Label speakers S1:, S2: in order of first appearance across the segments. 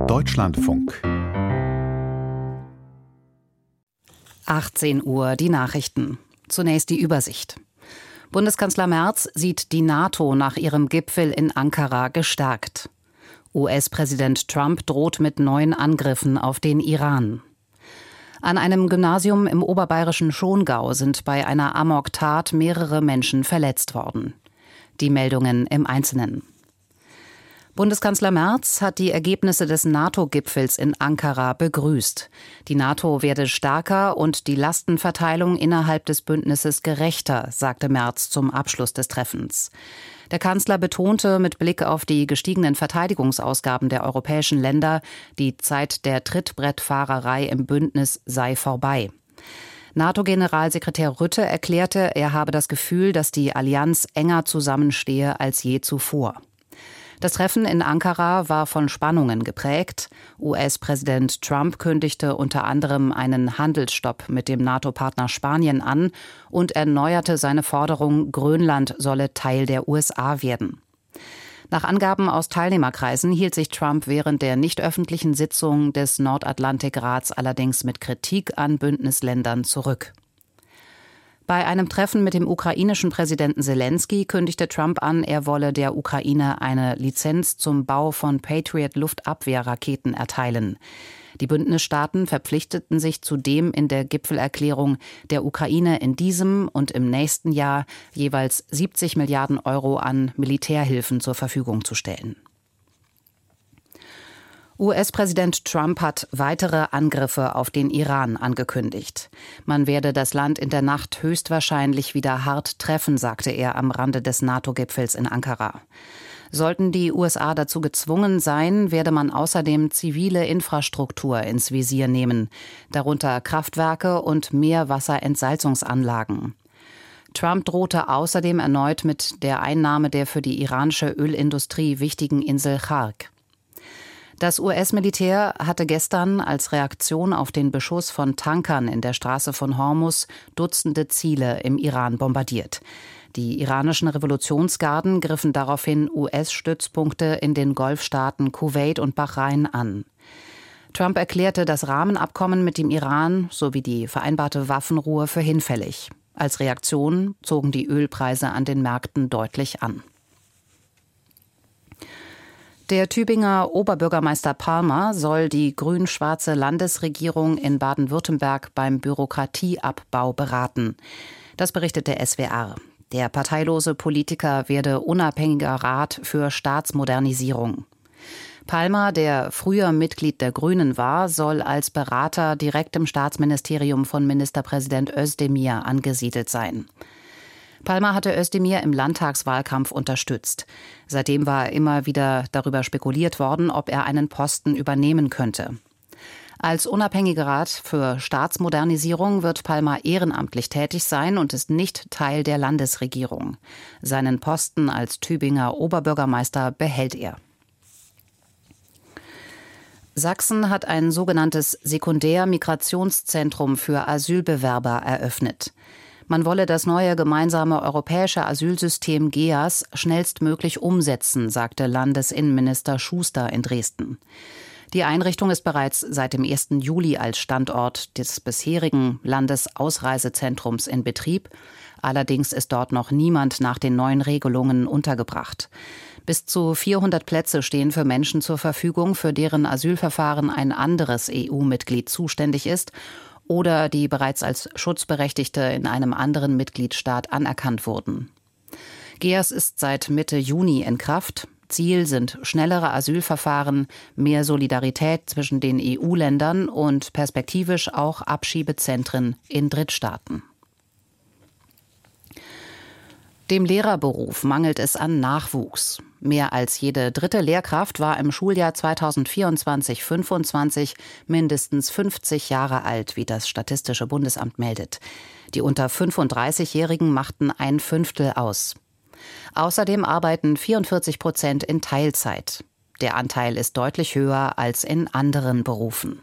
S1: Deutschlandfunk.
S2: 18 Uhr, die Nachrichten. Zunächst die Übersicht. Bundeskanzler Merz sieht die NATO nach ihrem Gipfel in Ankara gestärkt. US-Präsident Trump droht mit neuen Angriffen auf den Iran. An einem Gymnasium im oberbayerischen Schongau sind bei einer Amok-Tat mehrere Menschen verletzt worden. Die Meldungen im Einzelnen. Bundeskanzler Merz hat die Ergebnisse des NATO-Gipfels in Ankara begrüßt. Die NATO werde stärker und die Lastenverteilung innerhalb des Bündnisses gerechter, sagte Merz zum Abschluss des Treffens. Der Kanzler betonte mit Blick auf die gestiegenen Verteidigungsausgaben der europäischen Länder, die Zeit der Trittbrettfahrerei im Bündnis sei vorbei. NATO-Generalsekretär Rutte erklärte, er habe das Gefühl, dass die Allianz enger zusammenstehe als je zuvor. Das Treffen in Ankara war von Spannungen geprägt. US-Präsident Trump kündigte unter anderem einen Handelsstopp mit dem NATO-Partner Spanien an und erneuerte seine Forderung, Grönland solle Teil der USA werden. Nach Angaben aus Teilnehmerkreisen hielt sich Trump während der nicht öffentlichen Sitzung des Nordatlantikrats allerdings mit Kritik an Bündnisländern zurück. Bei einem Treffen mit dem ukrainischen Präsidenten Selenskyj kündigte Trump an, er wolle der Ukraine eine Lizenz zum Bau von Patriot-Luftabwehrraketen erteilen. Die Bündnisstaaten verpflichteten sich zudem in der Gipfelerklärung, der Ukraine in diesem und im nächsten Jahr jeweils 70 Milliarden Euro an Militärhilfen zur Verfügung zu stellen. US-Präsident Trump hat weitere Angriffe auf den Iran angekündigt. Man werde das Land in der Nacht höchstwahrscheinlich wieder hart treffen, sagte er am Rande des NATO-Gipfels in Ankara. Sollten die USA dazu gezwungen sein, werde man außerdem zivile Infrastruktur ins Visier nehmen, darunter Kraftwerke und Meerwasserentsalzungsanlagen. Trump drohte außerdem erneut mit der Einnahme der für die iranische Ölindustrie wichtigen Insel Chark. Das US-Militär hatte gestern als Reaktion auf den Beschuss von Tankern in der Straße von Hormuz Dutzende Ziele im Iran bombardiert. Die iranischen Revolutionsgarden griffen daraufhin US-Stützpunkte in den Golfstaaten Kuwait und Bahrain an. Trump erklärte das Rahmenabkommen mit dem Iran sowie die vereinbarte Waffenruhe für hinfällig. Als Reaktion zogen die Ölpreise an den Märkten deutlich an. Der Tübinger Oberbürgermeister Palmer soll die grün-schwarze Landesregierung in Baden-Württemberg beim Bürokratieabbau beraten. Das berichtet der SWR. Der parteilose Politiker werde unabhängiger Rat für Staatsmodernisierung. Palmer, der früher Mitglied der Grünen war, soll als Berater direkt im Staatsministerium von Ministerpräsident Özdemir angesiedelt sein. Palmer hatte Özdemir im Landtagswahlkampf unterstützt. Seitdem war immer wieder darüber spekuliert worden, ob er einen Posten übernehmen könnte. Als unabhängiger Rat für Staatsmodernisierung wird Palmer ehrenamtlich tätig sein und ist nicht Teil der Landesregierung. Seinen Posten als Tübinger Oberbürgermeister behält er. Sachsen hat ein sogenanntes Sekundärmigrationszentrum für Asylbewerber eröffnet. Man wolle das neue gemeinsame europäische Asylsystem GEAS schnellstmöglich umsetzen, sagte Landesinnenminister Schuster in Dresden. Die Einrichtung ist bereits seit dem 1. Juli als Standort des bisherigen Landesausreisezentrums in Betrieb. Allerdings ist dort noch niemand nach den neuen Regelungen untergebracht. Bis zu 400 Plätze stehen für Menschen zur Verfügung, für deren Asylverfahren ein anderes EU-Mitglied zuständig ist oder die bereits als Schutzberechtigte in einem anderen Mitgliedstaat anerkannt wurden. GEAS ist seit Mitte Juni in Kraft. Ziel sind schnellere Asylverfahren, mehr Solidarität zwischen den EU-Ländern und perspektivisch auch Abschiebezentren in Drittstaaten. Dem Lehrerberuf mangelt es an Nachwuchs. Mehr als jede dritte Lehrkraft war im Schuljahr 2024/25 mindestens 50 Jahre alt, wie das Statistische Bundesamt meldet. Die unter 35-Jährigen machten 1/5 aus. Außerdem arbeiten 44% in Teilzeit. Der Anteil ist deutlich höher als in anderen Berufen.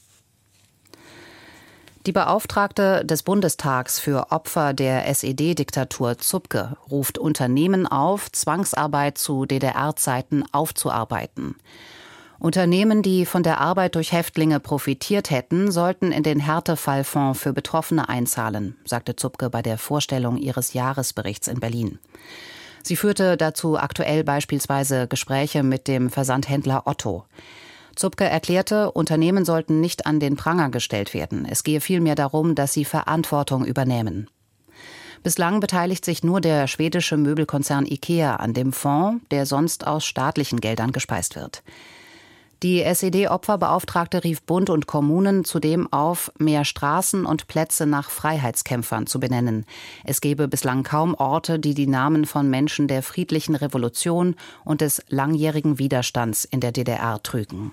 S2: Die Beauftragte des Bundestags für Opfer der SED-Diktatur Zupke ruft Unternehmen auf, Zwangsarbeit zu DDR-Zeiten aufzuarbeiten. Unternehmen, die von der Arbeit durch Häftlinge profitiert hätten, sollten in den Härtefallfonds für Betroffene einzahlen, sagte Zupke bei der Vorstellung ihres Jahresberichts in Berlin. Sie führte dazu aktuell beispielsweise Gespräche mit dem Versandhändler Otto. Zupke erklärte, Unternehmen sollten nicht an den Pranger gestellt werden. Es gehe vielmehr darum, dass sie Verantwortung übernehmen. Bislang beteiligt sich nur der schwedische Möbelkonzern IKEA an dem Fonds, der sonst aus staatlichen Geldern gespeist wird. Die SED-Opferbeauftragte rief Bund und Kommunen zudem auf, mehr Straßen und Plätze nach Freiheitskämpfern zu benennen. Es gebe bislang kaum Orte, die die Namen von Menschen der friedlichen Revolution und des langjährigen Widerstands in der DDR trügen.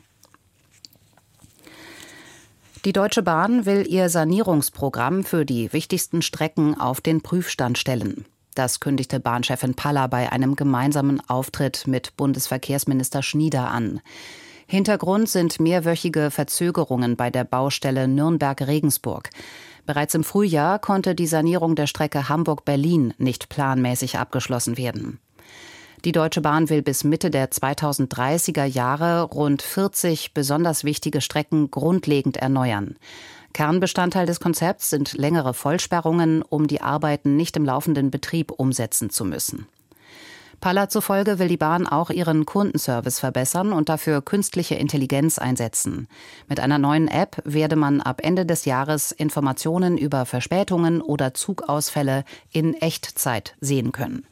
S2: Die Deutsche Bahn will ihr Sanierungsprogramm für die wichtigsten Strecken auf den Prüfstand stellen. Das kündigte Bahnchefin Paller bei einem gemeinsamen Auftritt mit Bundesverkehrsminister Schnieder an. Hintergrund sind mehrwöchige Verzögerungen bei der Baustelle Nürnberg-Regensburg. Bereits im Frühjahr konnte die Sanierung der Strecke Hamburg-Berlin nicht planmäßig abgeschlossen werden. Die Deutsche Bahn will bis Mitte der 2030er Jahre rund 40 besonders wichtige Strecken grundlegend erneuern. Kernbestandteil des Konzepts sind längere Vollsperrungen, um die Arbeiten nicht im laufenden Betrieb umsetzen zu müssen. Paller zufolge will die Bahn auch ihren Kundenservice verbessern und dafür künstliche Intelligenz einsetzen. Mit einer neuen App werde man ab Ende des Jahres Informationen über Verspätungen oder Zugausfälle in Echtzeit sehen können.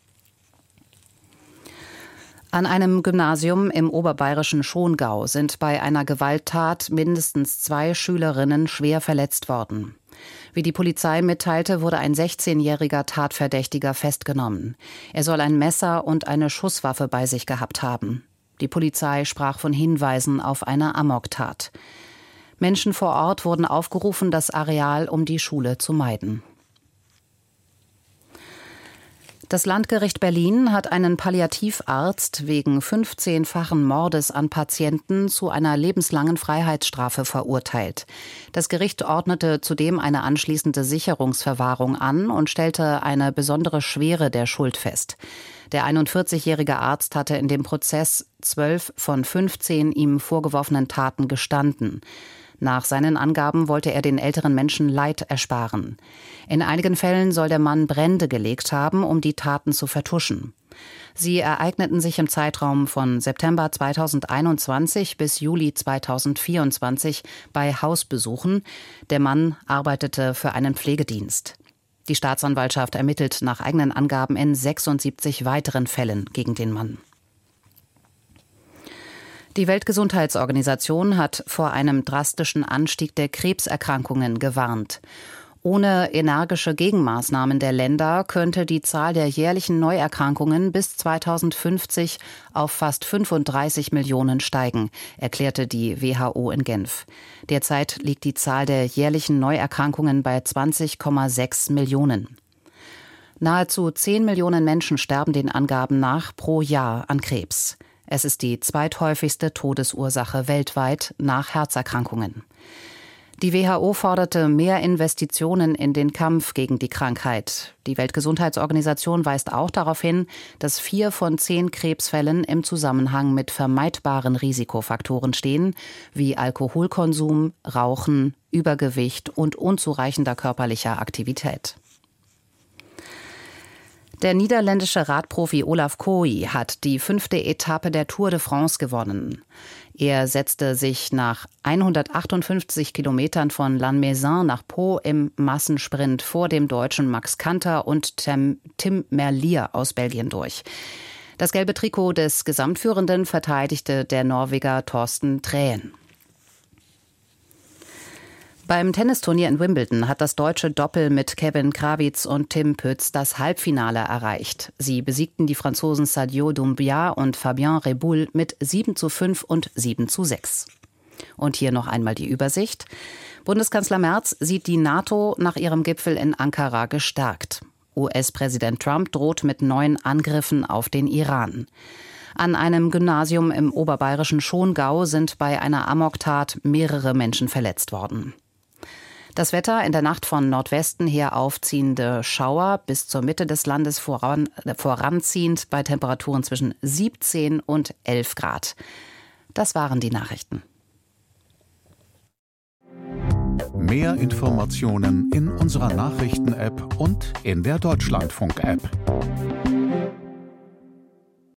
S2: An einem Gymnasium im oberbayerischen Schongau sind bei einer Gewalttat mindestens 2 Schülerinnen schwer verletzt worden. Wie die Polizei mitteilte, wurde ein 16-jähriger Tatverdächtiger festgenommen. Er soll ein Messer und eine Schusswaffe bei sich gehabt haben. Die Polizei sprach von Hinweisen auf eine Amoktat. Menschen vor Ort wurden aufgerufen, das Areal um die Schule zu meiden. Das Landgericht Berlin hat einen Palliativarzt wegen 15-fachen Mordes an Patienten zu einer lebenslangen Freiheitsstrafe verurteilt. Das Gericht ordnete zudem eine anschließende Sicherungsverwahrung an und stellte eine besondere Schwere der Schuld fest. Der 41-jährige Arzt hatte in dem Prozess 12 von 15 ihm vorgeworfenen Taten gestanden. Nach seinen Angaben wollte er den älteren Menschen Leid ersparen. In einigen Fällen soll der Mann Brände gelegt haben, um die Taten zu vertuschen. Sie ereigneten sich im Zeitraum von September 2021 bis Juli 2024 bei Hausbesuchen. Der Mann arbeitete für einen Pflegedienst. Die Staatsanwaltschaft ermittelt nach eigenen Angaben in 76 weiteren Fällen gegen den Mann. Die Weltgesundheitsorganisation hat vor einem drastischen Anstieg der Krebserkrankungen gewarnt. Ohne energische Gegenmaßnahmen der Länder könnte die Zahl der jährlichen Neuerkrankungen bis 2050 auf fast 35 Millionen steigen, erklärte die WHO in Genf. Derzeit liegt die Zahl der jährlichen Neuerkrankungen bei 20,6 Millionen. Nahezu 10 Millionen Menschen sterben den Angaben nach pro Jahr an Krebs. Es ist die zweithäufigste Todesursache weltweit nach Herzerkrankungen. Die WHO forderte mehr Investitionen in den Kampf gegen die Krankheit. Die Weltgesundheitsorganisation weist auch darauf hin, dass 4 von 10 Krebsfällen im Zusammenhang mit vermeidbaren Risikofaktoren stehen, wie Alkoholkonsum, Rauchen, Übergewicht und unzureichender körperlicher Aktivität. Der niederländische Radprofi Olaf Kooi hat die 5. Etappe der Tour de France gewonnen. Er setzte sich nach 158 Kilometern von Lannemezan nach Pau im Massensprint vor dem Deutschen Max Kanter und Tim Merlier aus Belgien durch. Das gelbe Trikot des Gesamtführenden verteidigte der Norweger Thorsten Træen. Beim Tennisturnier in Wimbledon hat das deutsche Doppel mit Kevin Krawitz und Tim Pütz das Halbfinale erreicht. Sie besiegten die Franzosen Sadio Doumbia und Fabien Reboul mit 7:5 und 7:6. Und hier noch einmal die Übersicht. Bundeskanzler Merz sieht die NATO nach ihrem Gipfel in Ankara gestärkt. US-Präsident Trump droht mit neuen Angriffen auf den Iran. An einem Gymnasium im oberbayerischen Schongau sind bei einer Amoktat mehrere Menschen verletzt worden. Das Wetter: in der Nacht von Nordwesten her aufziehende Schauer, bis zur Mitte des Landes voranziehend bei Temperaturen zwischen 17 und 11 Grad. Das waren die Nachrichten.
S1: Mehr Informationen in unserer Nachrichten-App und in der Deutschlandfunk-App.